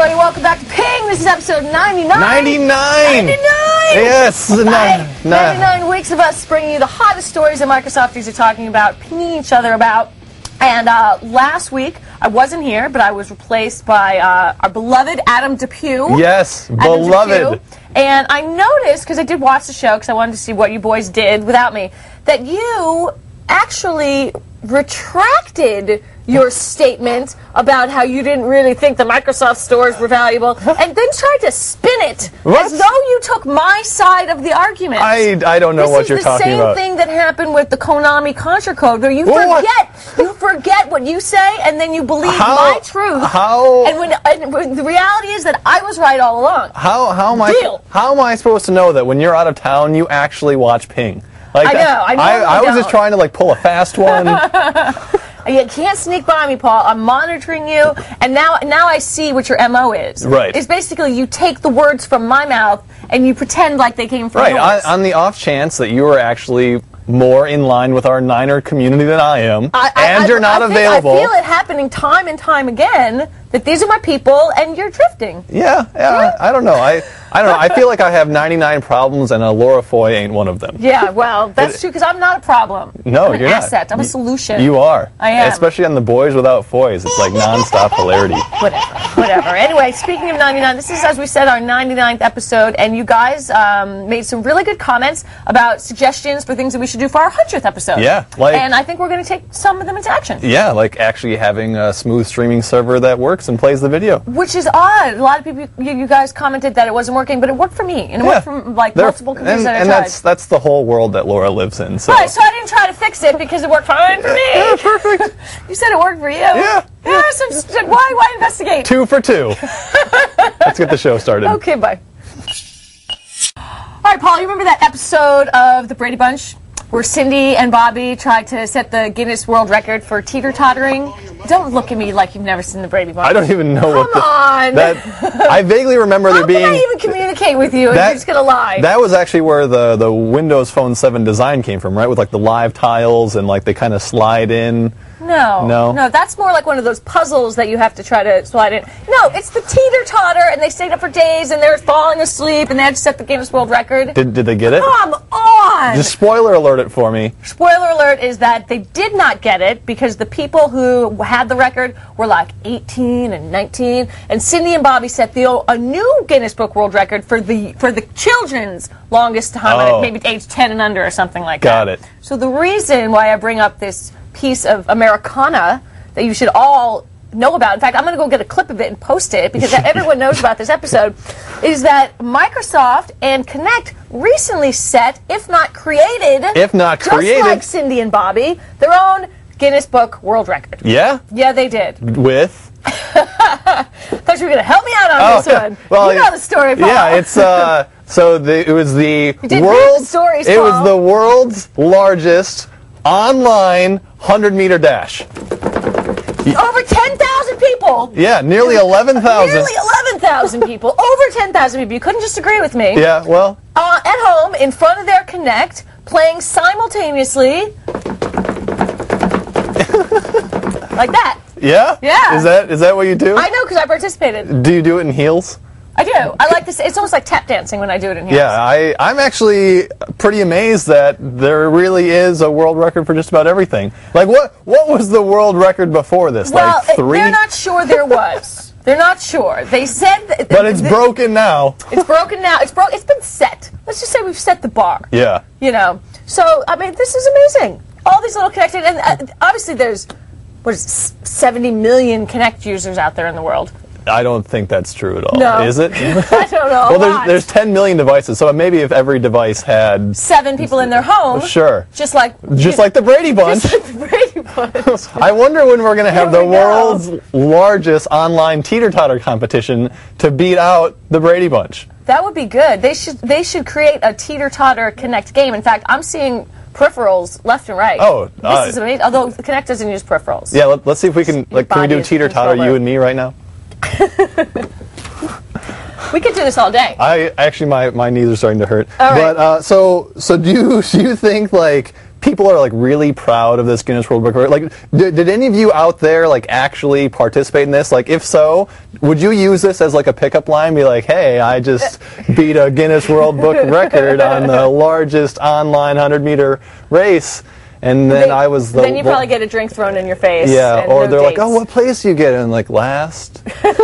everybody. Welcome back to Ping. This is episode 99. 99! 99! Yes! 99 weeks of us bringing you the hottest stories that Microsofties are talking about, pinging each other about. And last week, I wasn't here, but I was replaced by our beloved Adam Depew. Yes, Adam beloved. Depew. And I noticed, because I did watch the show, because I wanted to see what you boys did without me, that you actually retracted your statement about how you didn't really think the Microsoft stores were valuable, and then tried to spin it as though you took my side of the argument. I don't know what you're talking about. This is the same thing that happened with the Konami Contra Code, where you forget what you say, and then you believe my truth. And when the reality is that I was right all along. How am I supposed to know that when you're out of town, you actually watch Ping? Like, I was just trying to like pull a fast one. You can't sneak by me, Paul. I'm monitoring you, and now I see what your MO is. Right. It's basically you take the words from my mouth and you pretend like they came from yours. Right. On the off chance that you are actually more in line with our Niner community than I am, and you're not available. I feel it happening time and time again that these are my people and you're drifting. Yeah. I don't know. I don't know. I feel like I have 99 problems and Laura Foy ain't one of them. Yeah, well, that's true, because I'm not a problem. No, I'm you're an not. asset. I'm a solution. You are. I am. Especially on the Boys Without Foys. It's like nonstop hilarity. Whatever. Anyway, speaking of 99, this is, as we said, our 99th episode, and you guys made some really good comments about suggestions for things that we should do for our 100th episode. Yeah. And I think we're going to take some of them into action. Yeah, like actually having a smooth streaming server that works and plays the video. Which is odd. A lot of people, you guys commented that it wasn't working, but it worked for me. And it worked for multiple computers that I tried. And that's the whole world that Laura lives in. So. Right, so I didn't try to fix it because it worked fine for me. Yeah, perfect. You said it worked for you. Yeah. So why investigate? 2 for 2. Let's get the show started. Okay, bye. All right, Paul, you remember that episode of The Brady Bunch where Cindy and Bobby tried to set the Guinness World Record for teeter-tottering? Don't look at me like you've never seen The Brady Bunch. I don't even know Come on. I vaguely remember there being... How can I even communicate with you if you're just going to lie? That was actually where the Windows Phone 7 design came from, right? With like the live tiles and like they kind of slide in. No, that's more like one of those puzzles that you have to try to slide in. No, it's the teeter-totter, and they stayed up for days, and they're falling asleep, and they had to set the Guinness World Record. Did they get it? Come on! Just spoiler alert it for me. Spoiler alert is that they did not get it because the people who had the record were like 18 and 19, and Cindy and Bobby set a new Guinness Book World Record for the children's longest time, maybe age 10 and under or something like that. Got it. So the reason why I bring up this piece of Americana that you should all know about, in fact, I'm going to go get a clip of it and post it because everyone knows about this episode, is that Microsoft and Kinect recently set, if not created, just like Cindy and Bobby, their own Guinness Book World Record. Yeah? Yeah, they did. With? I thought you were going to help me out on this one. Well, you know the story, Paul. Yeah, it's it was the world's largest online 100-meter dash. Over 10,000 people. Yeah, nearly 11,000. Nearly 11,000 people. Over 10,000 people. You couldn't just agree with me. Yeah, well. At home, in front of their Kinect, playing simultaneously. Like that. Yeah? Yeah. Is that what you do? I know, because I participated. Do you do it in heels? I do. I like this. It's almost like tap dancing when I do it in heels. Yeah, I'm actually pretty amazed that there really is a world record for just about everything. Like, what was the world record before this? Well, like 3? They're not sure there was. They're not sure. They said... But it's broken now. It's broken now. It's been set. Let's just say we've set the bar. Yeah. You know. So, I mean, this is amazing. All these little connected... And obviously there's, 70 million Kinect users out there in the world. I don't think that's true at all. No. Is it? I don't know. Well, there's 10 million devices, so maybe if every device had 7 people in their home. Sure. Just like the Brady Bunch. Just like the Brady Bunch. I wonder when we're going to have the world's largest online teeter-totter competition to beat out the Brady Bunch. That would be good. They should create a teeter-totter Kinect game. In fact, I'm seeing peripherals left and right. Oh, this is amazing. Although the Kinect doesn't use peripherals. Yeah, let's see if we can. Can we do teeter-totter, you and me, right now? We could do this all day. Actually, my knees are starting to hurt. All right. But so do you think like people are like really proud of this Guinness World Record. Like, did any of you out there like actually participate in this? Like, if so, would you use this as like a pickup line? Be like, hey, I just beat a Guinness World Book record on the largest online 100-meter race. And then I was the... Then you probably get a drink thrown in your face. Yeah, and or no they're like, dates. oh, what place do you get in? Like, last?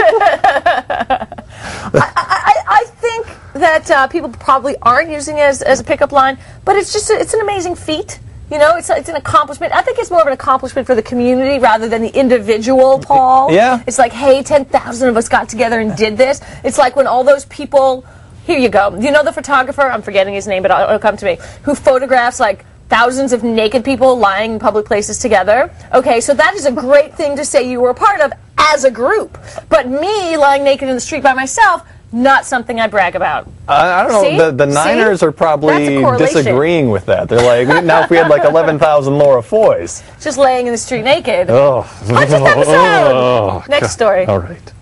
I think that people probably aren't using it as a pickup line, but it's an amazing feat. You know, it's an accomplishment. I think it's more of an accomplishment for the community rather than the individual, Paul. Yeah. It's like, hey, 10,000 of us got together and did this. It's like when all those people... Here you go. You know the photographer? I'm forgetting his name, but it'll come to me. Who photographs, like, thousands of naked people lying in public places together. Okay, so that is a great thing to say you were a part of as a group. But me lying naked in the street by myself, not something I brag about. I don't See? know. The Niners are probably That's a correlation. disagreeing with that. They're like, now if we had like 11,000 Laura Foys. Just laying in the street naked. Oh. Punch this episode! Oh, Next God. story. All right.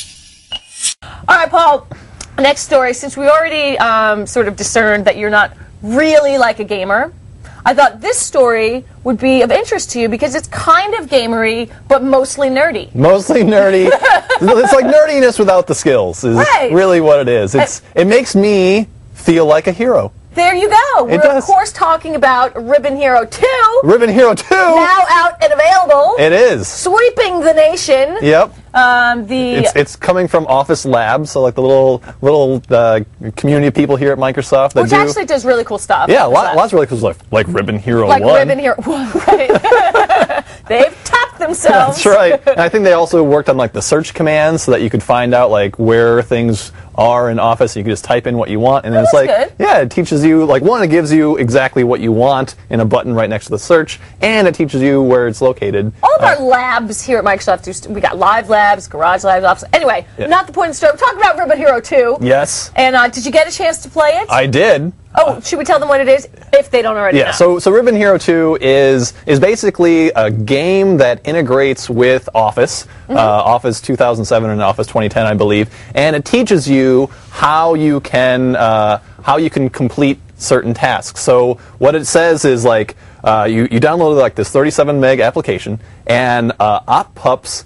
All right, Paul. Next story. Since we already sort of discerned that you're not really like a gamer, I thought this story would be of interest to you because it's kind of gamery, but mostly nerdy. Mostly nerdy. It's like nerdiness without the skills is Right. really what it is. It makes me feel like a hero. There you go. We're, does. of course, talking about Ribbon Hero 2, Ribbon Hero 2! now out and available, It is. sweeping the nation. Yep. The It's coming from Office Labs, so like the little community of people here at Microsoft that which do. actually does really cool stuff. Yeah, lots of really cool stuff, like Ribbon Hero Like 1. Ribbon Hero 1, right. They've topped themselves. That's right. And I think they also worked on like the search commands so that you could find out like where things are in Office. You can just type in what you want, and then it's that's like, good. yeah, it teaches you like one, it gives you exactly what you want in a button right next to the search, and it teaches you where it's located. All of our labs here at Microsoft, we got live labs, garage labs, office. Anyway, Yeah. not the point of the story. We're talking about Ribbon Hero 2. Yes, And did you get a chance to play it? I did. Oh, should we tell them what it is if they don't already know? Yeah, so Ribbon Hero 2 is basically a game that integrates with Office, Office 2007 and Office 2010, I believe, and it teaches you how you can complete certain tasks. So what it says is like you download like this 37 meg application, and pops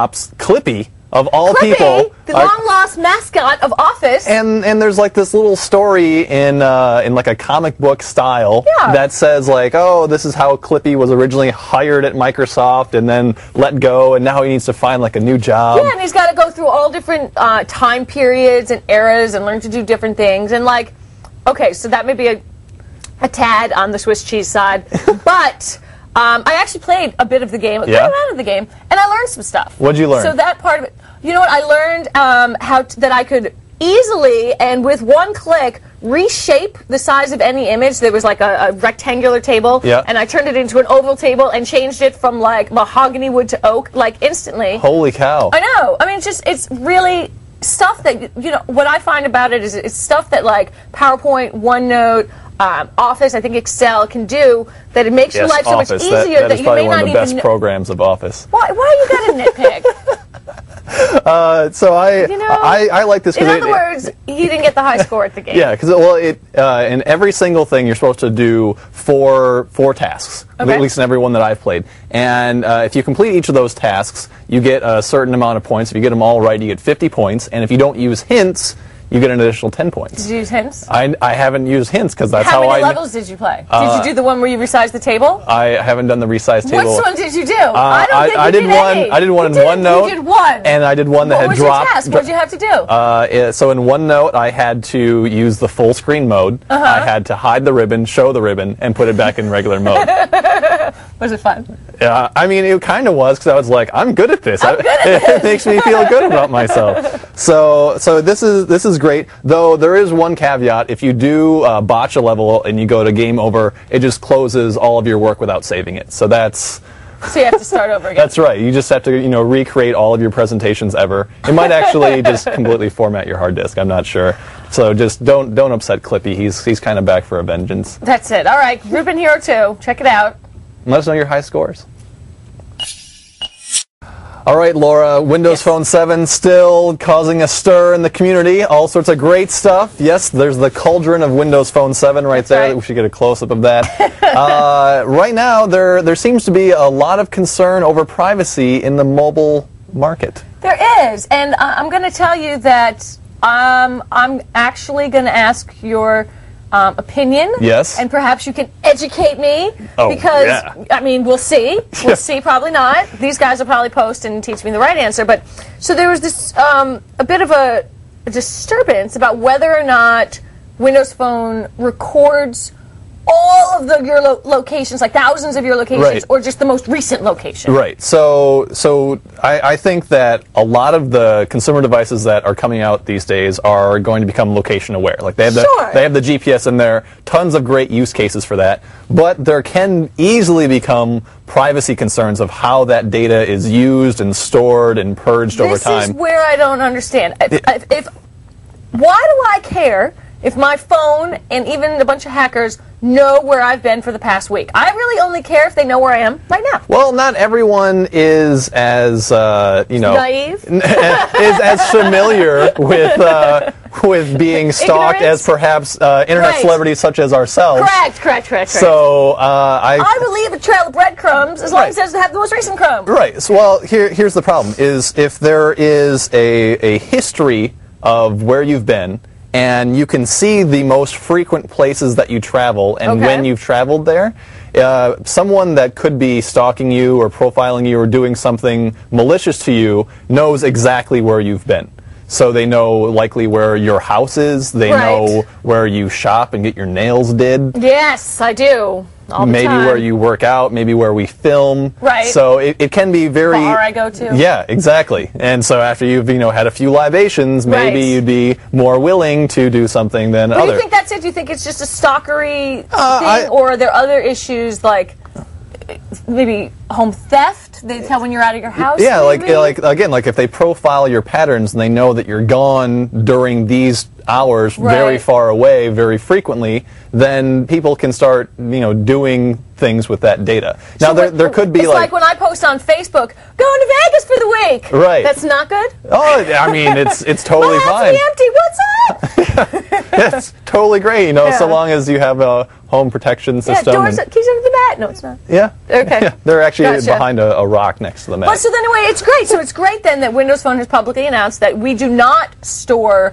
Clippy. Of all Clippy, people, the long-lost mascot of Office. and there's like this little story in like a comic book style Yeah. that says like, oh, this is how Clippy was originally hired at Microsoft and then let go, and now he needs to find like a new job. Yeah, and he's got to go through all different time periods and eras and learn to do different things. And like, okay, so that may be a tad on the Swiss cheese side, but I actually played a bit of the game, a good amount of the game, and I learned some stuff. What'd you learn? So that part of it, you know what? I learned that I could easily and with one click reshape the size of any image. There was like a rectangular table, Yeah. and I turned it into an oval table and changed it from like mahogany wood to oak, like instantly. Holy cow! I know. I mean, it's really stuff that, you know, what I find about it is it's stuff that like PowerPoint, OneNote, Office, I think Excel can do, that it makes your life so Office. much easier that is you probably may one not of the even best know. programs of Office. Why you got to nitpick? So I You know, I like this In because other words, he didn't get the high score at the game. yeah, because in every single thing you're supposed to do four tasks, Okay. at least in every one that I've played. And if you complete each of those tasks, you get a certain amount of points. If you get them all right, you get 50 points. And if you don't use hints, you get an additional 10 points. Did you use hints? I haven't used hints because that's How how many I. levels did you play? Did you do the one where you resized the table? I haven't done the resize table. Which one did you do? I don't think I you did one. any. I did one You in OneNote. You did one. And I did one that what had was dropped. your task? What did you have to do? So in OneNote, I had to use the full screen mode. I had to hide the ribbon, show the ribbon, and put it back in regular mode. Was it fun? I mean, it kind of was, because I was like, I'm good at this. It makes me feel good about myself. So this is great. Though there is one caveat: if you do botch a level and you go to game over, it just closes all of your work without saving it. So that's. So you have to start over again. That's right. You just have to, recreate all of your presentations ever. It might actually just completely format your hard disk. I'm not sure. So just don't upset Clippy. He's kind of back for a vengeance. That's it. All right, Ribbon Hero 2. Check it out. Let us know your high scores. All right, Laura, Windows Phone 7 still causing a stir in the community. All sorts of great stuff. Yes, there's the cauldron of Windows Phone 7 right there. Right. We should get a close-up of that. Right now, there seems to be a lot of concern over privacy in the mobile market. There is, and I'm going to tell you that I'm actually going to ask your opinion. Yes. And perhaps you can educate me. Oh, because, yeah. I mean, we'll see. We'll see, probably not. These guys will probably post and teach me the right answer. But so there was this, a bit of a disturbance about whether or not Windows Phone records all of your locations, like thousands of your locations, Right. or just the most recent location. Right. So I think that a lot of the consumer devices that are coming out these days are going to become location aware. Like they have Sure. they have the GPS in there. Tons of great use cases for that. But there can easily become privacy concerns of how that data is used and stored and purged over time. This is where I don't understand. Why do I care if my phone and even a bunch of hackers know where I've been for the past week? I really only care if they know where I am right now. Well, not everyone is as Naive? is as familiar with being stalked Ignorance? as perhaps internet Right. celebrities such as ourselves. Correct. So I will leave a trail of breadcrumbs as long Right. as it doesn't have the most recent crumb. Right. So, well, here's the problem: is if there is a history of where you've been, and you can see the most frequent places that you travel and Okay. when you've traveled there, someone that could be stalking you or profiling you or doing something malicious to you knows exactly where you've been. So they know likely where your house is. They Right. know where you shop and get your nails did. Yes, I do. All the Maybe time. where you work out, maybe where we film. Right. So it can be very... Bar I go to. Yeah, exactly. And so after you've had a few libations, maybe Right. you'd be more willing to do something than But do others. you think that's it? Do you think it's just a stalkery I- thing, or are there other issues like maybe home theft? They tell when you're out of your house. Yeah, maybe? like if they profile your patterns and they know that you're gone during these hours very Right. far away very frequently, then people can start doing things with that data. Now So there could be it's like when I post on Facebook, going to Vegas for the week. Right. That's not good. oh, I mean it's totally My house fine. be empty. What's up? It's totally great, so Yeah. long as you have a home protection Yeah, system. doors, and- keys under the mat. No, it's not. yeah. Okay. Yeah, they're actually Gotcha. behind a rock next to the mat. But so then anyway, it's great. So it's great then that Windows Phone has publicly announced that we do not store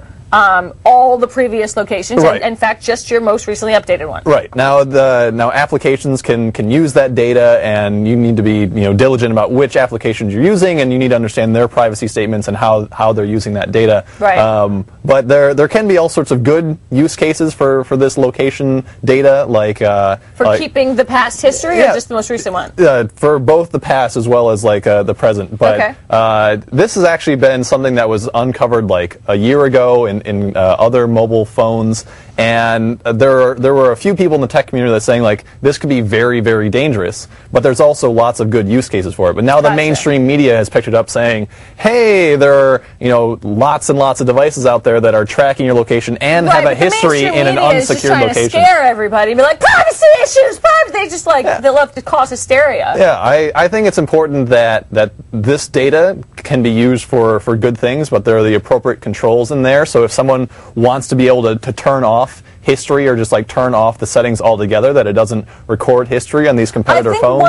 all the previous locations. Right. And, in fact, just your most recently updated one. Right. Now applications can use that data, and you need to be diligent about which applications you're using, and you need to understand their privacy statements and how they're using that data. Right. But there can be all sorts of good use cases for this location data, like For keeping the past history Yeah. or just the most recent one? for both the past as well as the present. But Okay. this has actually been something that was uncovered like a year ago in other mobile phones, and there were a few people in the tech community that saying like this could be very, very dangerous. But there's also lots of good use cases for it. But now the Gotcha. mainstream media has picked it up, saying, "Hey, there are lots and lots of devices out there that are tracking your location and have a but the history mainstream in an media is just unsecured trying location." to scare everybody and be like, privacy issues, privacy. They just they love to cause hysteria. Yeah, I think it's important that this data can be used for good things, but there are the appropriate controls in there. So if someone wants to be able to turn off history or just turn off the settings altogether, that it doesn't record history on these I competitor think phones.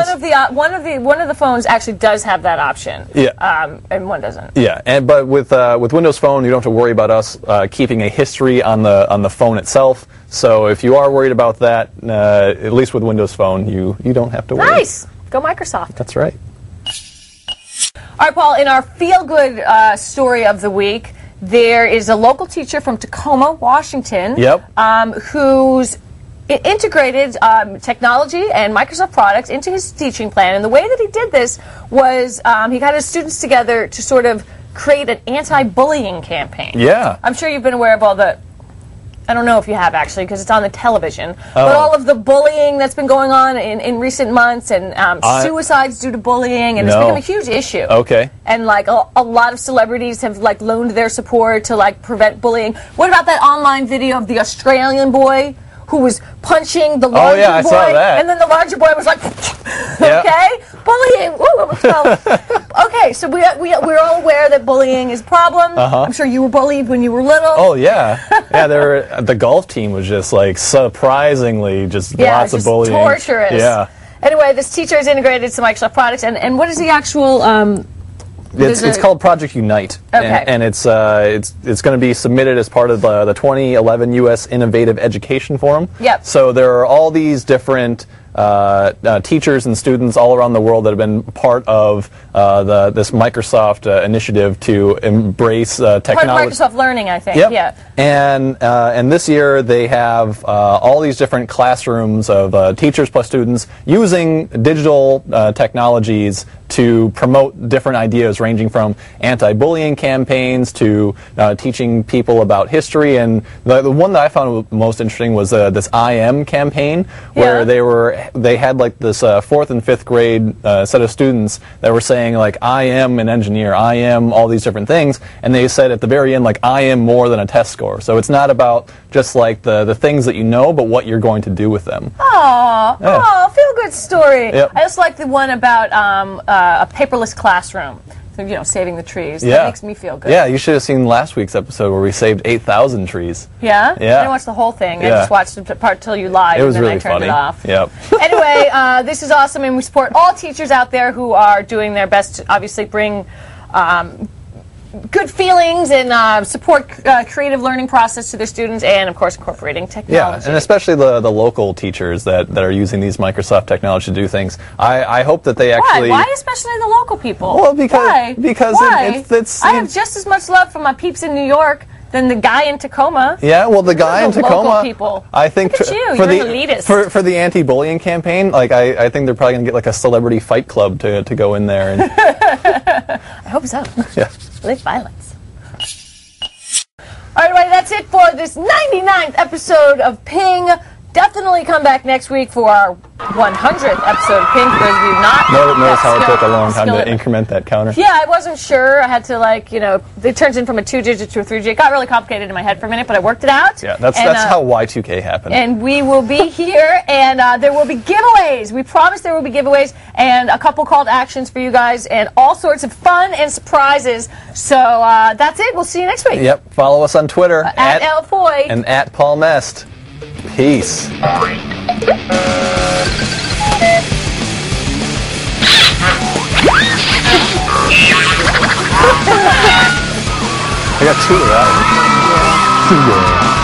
one of the phones actually does have that option. Yeah. And one doesn't. Yeah, but with Windows Phone, you don't have to worry about us keeping a history on the phone itself. So if you are worried about that, at least with Windows Phone, you don't have to worry. Nice. Go Microsoft. That's right. All right, Paul, in our feel-good story of the week, there is a local teacher from Tacoma, Washington, Yep. Who's integrated technology and Microsoft products into his teaching plan. And the way that he did this was he got his students together to sort of create an anti-bullying campaign. Yeah. I'm sure you've been aware of all the... I don't know if you have, actually, because it's on the television. But Oh. all of the bullying that's been going on in recent months, and suicides due to bullying, and it's No. become a huge issue. Okay. And a lot of celebrities have loaned their support to prevent bullying. What about that online video of the Australian boy who was punching the larger yeah, I boy, saw that. and then the larger boy was like, Yeah. okay, bullying. Ooh, almost fell. Okay, Okay, so we're all aware that bullying is a problem. I'm sure you were bullied when you were little. Oh yeah, the golf team was just like surprisingly just lots of just bullying. Torturous. Yeah. Anyway, this teacher has integrated some Microsoft products, and what is the actual? It's called Project Unite, Okay. and it's going to be submitted as part of the 2011 U.S. Innovative Education Forum. Yep. So there are all these different teachers and students all around the world that have been part of this Microsoft initiative to embrace technology. Part of Microsoft Learning, I think. Yep. Yeah. And this year they have all these different classrooms of teachers plus students using digital technologies to promote different ideas ranging from anti-bullying campaigns to teaching people about history. And the one that I found most interesting was this I Am campaign, where they had like this 4th and 5th grade set of students that were saying like, I am an engineer, I am all these different things, and they said at the very end like, I am more than a test score. So it's not about just like the things that you know, but what you're going to do with them. Oh, feel good story. Yep. I just like the one about a paperless classroom. So, saving the trees. Yeah. That makes me feel good. Yeah, you should have seen last week's episode where we saved 8,000 trees. Yeah? Yeah. I didn't watch the whole thing. I Yeah. just watched the part till you lied. It was and then really I turned funny. it off. Yep. Anyway, this is awesome, and we support all teachers out there who are doing their best to obviously bring good feelings and support creative learning process to their students, and of course incorporating technology. Yeah, and especially the local teachers that are using these Microsoft technology to do things. I hope that they actually... Why especially the local people? Well, because Why? it's I have just as much love for my peeps in New York than the guy in Tacoma. Yeah, well, the guy in The Tacoma, local people. I think Look at you, for you're the an elitist. for the anti-bullying campaign, like I think they're probably going to get like a celebrity fight club to go in there and I hope so. yeah. I like violence. All right, everybody, that's it for this 99th episode of Ping. Definitely come back next week for our 100th episode of Ping. For those of you not Notice how it took a long time to increment that counter. Yeah, I wasn't sure. I had to it turns in from a 2-digit to a 3-digit. It got really complicated in my head for a minute, but I worked it out. Yeah, that's how Y2K happened. And we will be here, and there will be giveaways. We promise there will be giveaways, and a couple called actions for you guys, and all sorts of fun and surprises. So that's it. We'll see you next week. Yep. Follow us on Twitter At Elfoy. and at Paul Mest. Peace. I got 2 of that. Yeah.